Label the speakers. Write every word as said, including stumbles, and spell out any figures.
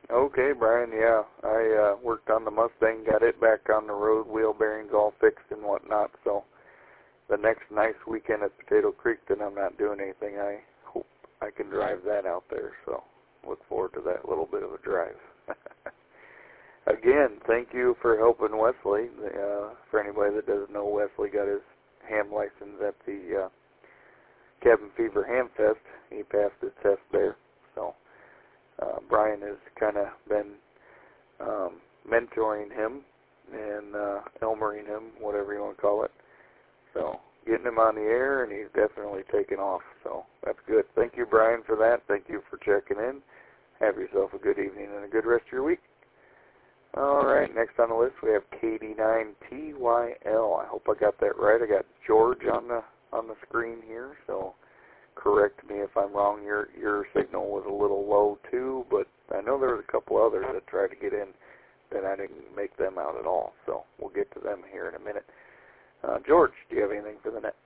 Speaker 1: Okay, Brian, yeah. I uh, worked on the Mustang, got it back on the road, wheel bearings all fixed and whatnot, so the next nice weekend at Potato Creek, then I'm not doing anything. I hope I can drive that out there, so look forward to that little bit of a drive. Again, thank you for helping Wesley. Uh, for anybody that doesn't know, Wesley got his ham license at the uh, Cabin Fever Ham Fest. He passed his test there, so uh, Brian has kind of been um, mentoring him and uh, Elmering him, whatever you want to call it. So getting him on the air, and he's definitely taken off, so that's good. Thank you, Brian, for that. Thank you for checking in. Have yourself a good evening and a good rest of your week. All right, next on the list we have K D nine T Y L. I hope I got that right. I got George on the on the screen here, so correct me if I'm wrong. Your your signal was a little low too, but I know there was a couple others that tried to get in that I didn't make them out at all. So we'll get to them here in a minute. Uh, George, do you have anything for the net?